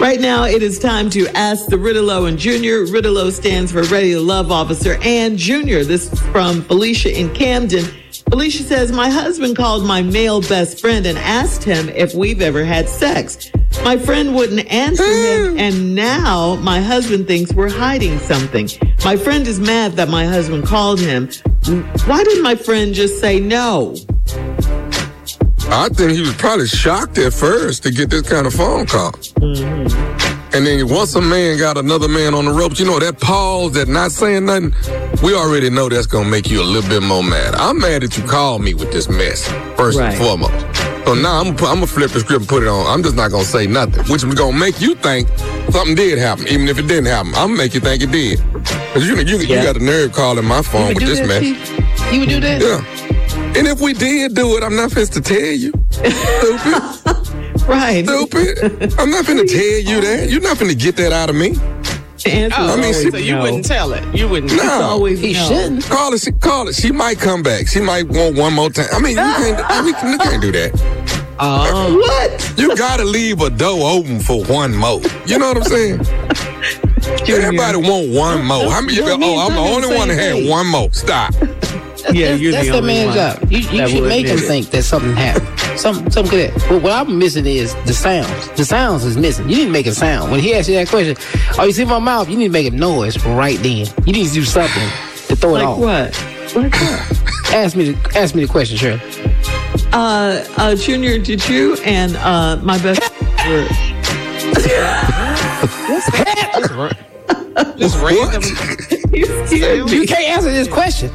Right now, it is time to ask the Ridolo and Junior. Ridolo stands for Ready to Love Officer and Junior. This is from Felicia in Camden. Felicia says, my husband called my male best friend and asked him if we've ever had sex. My friend wouldn't answer him, and now my husband thinks we're hiding something. My friend is mad that my husband called him. Why didn't my friend just say no? I think he was probably shocked at first to get this kind of phone call. And then once a man got another man on the ropes, you know, that pause, that not saying nothing, we already know that's going to make you a little bit more mad. I'm mad that you called me with this mess, first and foremost. So now I'm going to flip the script and put it on. I'm just not going to say nothing, which is going to make you think something did happen, even if it didn't happen. I'm going to make you think it did. Because you got the nerve calling my phone with this mess. You would do that? Yeah. And if we did do it, I'm not supposed to tell you. Stupid. Right. Stupid. I'm not finna tell you that. You're not finna get that out of me. So you wouldn't tell it. You wouldn't. No. He shouldn't. Call it. She might come back. She might want one more time. I mean, you can't do that. What? You gotta leave a door open for one more. You know what I'm saying? Everybody want one more. How many? I'm the only one that had one more. Stop. Yeah, that's the man's job. You should make him think that something happened. Something good. But what I'm missing is the sounds. The sounds is missing. You need to make a sound. When he asks you that question, you see my mouth? You need to make a noise right then. You need to do something to throw it off. Like what? Ask me the question, Shirley. Junior, did you and my best were... What's that? Just random. You can't answer this question.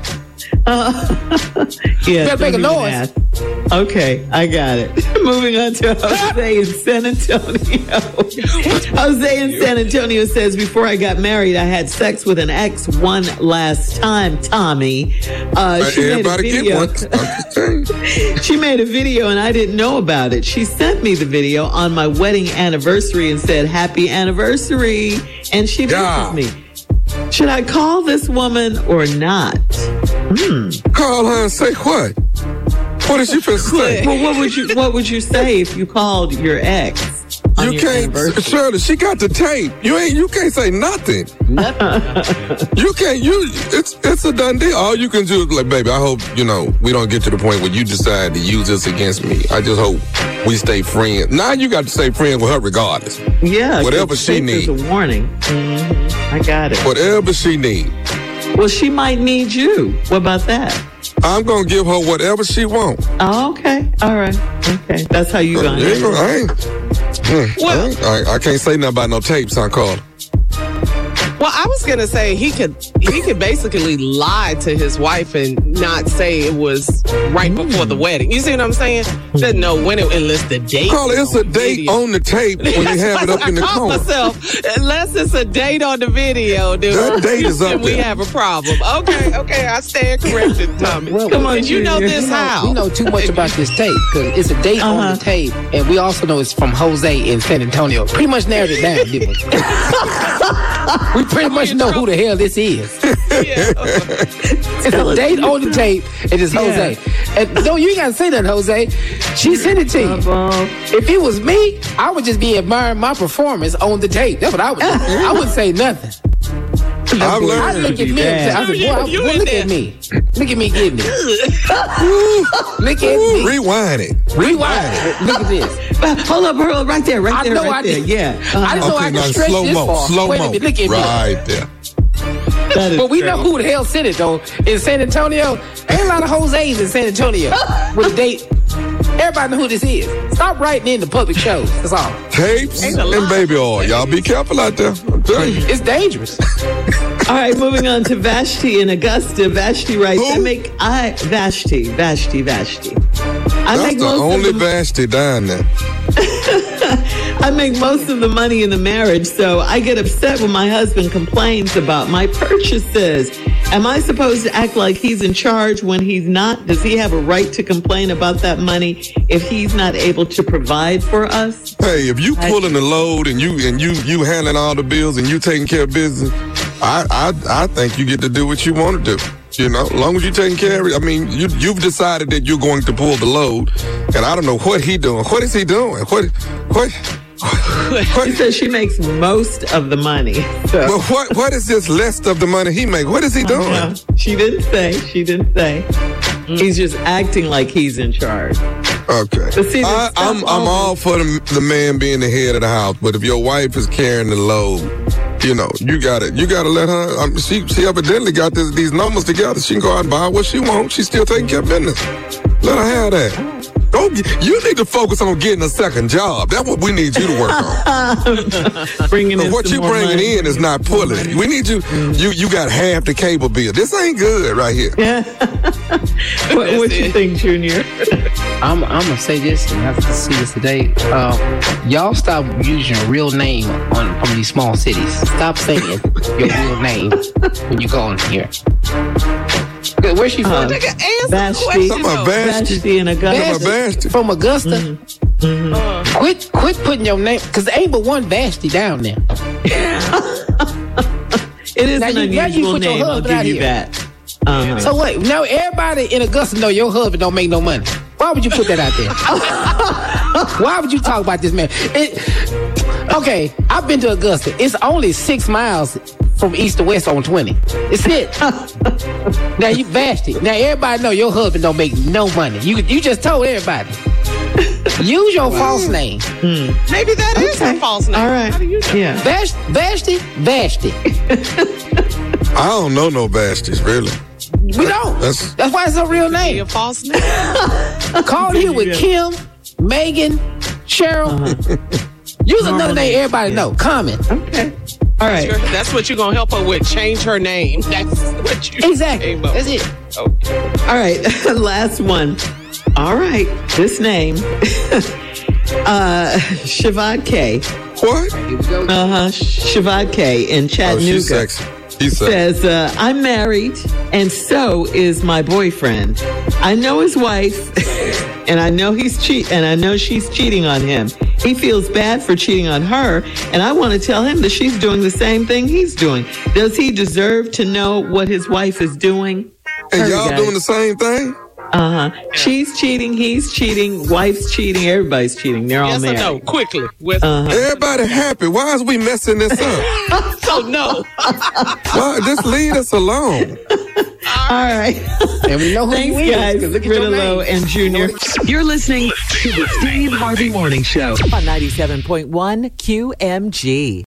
Yeah, you better make a noise. Okay, I got it. Moving on to Jose in San Antonio. Jose in San Antonio says, before I got married, I had sex with an ex one last time, Tommy. Everybody get one. She made a video and I didn't know about it. She sent me the video on my wedding anniversary and said, happy anniversary. And she messaged me. Should I call this woman or not? Call her and say what? What is she supposed to say? Well, what would you say if you called your ex? You can't, Shirley. She got the tape. You can't say nothing. You can't. It's a done deal. All you can do is like, baby, I hope we don't get to the point where you decide to use this against me. I just hope we stay friends. Now you got to stay friends with her regardless. Yeah. Whatever she needs. It's a warning. I got it. Whatever she needs. Well, she might need you. What about that? I'm going to give her whatever she wants. Oh, okay. All right. Okay. That's how you going to I can't say nothing about no tapes, I call. Well, I was going to say he could basically lie to his wife and not say it was right before the wedding. You see what I'm saying? Doesn't know when unless the date. Call it, it's a date on the tape when you have it up in the corner. Unless it's a date on the video, dude. That date is up there. We have a problem. Okay, I stand corrected, Tommy. Come on, you know this how? We know too much about this tape because it's a date on the tape, and we also know it's from Jose in San Antonio. Pretty much narrowed it down, didn't we? We pretty much know who the hell this is. It's a date on the tape, and it's Jose. And no, you ain't got to say that, Jose. She sent it to you. If it was me, I would just be admiring my performance on the tape. That's what I would do. I wouldn't say nothing. I've learned. I look at me. I said, boy, look at me. Look at me getting it. Look at me. Rewind it. Look at this. Hold up, right there. I didn't know I could stretch this far. Slow-mo. Wait a minute, look at me. Right there. But we know who the hell sent it, though. In San Antonio, ain't a lot of Jose's in San Antonio with a date. Everybody know who this is. Stop writing in the public shows. That's all. Tapes and baby oil. Y'all be careful out there. I'm telling you. It's dangerous. All right, moving on to Vashti in Augusta. Vashti writes, Vashti. That's the only Vashti down there. I make most of the money in the marriage, so I get upset when my husband complains about my purchases. Am I supposed to act like he's in charge when he's not? Does he have a right to complain about that money if he's not able to provide for us? Hey, if you pulling the load and you handling all the bills and you taking care of business, I think you get to do what you want to do. As long as you're taking care of it. I mean, you've decided that you're going to pull the load, and I don't know what he's doing. What is he doing? What? She says she makes most of the money. So. Well, what is this list of the money he make? What is he doing? She didn't say. He's just acting like he's in charge. Okay. But see, I'm all for the man being the head of the house, but if your wife is carrying the load, you gotta let her. She evidently got these numbers together. She can go out and buy what she wants. She's still taking care of business. Let her have that. You need to focus on getting a second job. That's what we need you to work on. Bringing in what you bringing money. in is not pulling. We need you. You got half the cable bill. This ain't good right here. Yeah. what you think, Junior? I'm gonna say this, and I have to see this today. Y'all stop using your real name from these small cities. Stop saying your real name when you go in here. Where's she from? Vashti in Augusta. From Augusta. Mm-hmm. Quit putting your name, because there ain't but one Vashti down there. It is an unusual name. I'll give you that. So what? Now everybody in Augusta know your husband don't make no money. Why would you put that out there? Why would you talk about this man? Okay, I've been to Augusta. It's only 6 miles from east to west on 20. It's it. Now you Vashti. Now everybody know your husband don't make no money. You just told everybody. Use your false name. Maybe that is her false name. All right. How do you know? Yeah. Vashti. I don't know no Vashtis, really. We don't. That's why it's a real name. A false name. Call you with Kim, Megan, Cheryl. Use another name everybody know. Common. Okay. All right. That's what you're going to help her with. Change her name. That's what you Exactly. That's it. Okay. All right. Last one. All right. This name. Shavod K. What? Shavod K in Chattanooga. She's sexy. Says, I'm married, and so is my boyfriend. I know his wife, and I know she's cheating on him. He feels bad for cheating on her, and I want to tell him that she's doing the same thing he's doing. Does he deserve to know what his wife is doing? And y'all doing the same thing? She's cheating, he's cheating, wife's cheating, everybody's cheating. They're all married. No, quickly. Everybody happy. Why is we messing this up? So no. Why? Just leave us alone. All right. And we know who Thanks, you guys. is. Ridolo and Junior. You're listening to the Steve Harvey Morning Show on 97.1 QMG.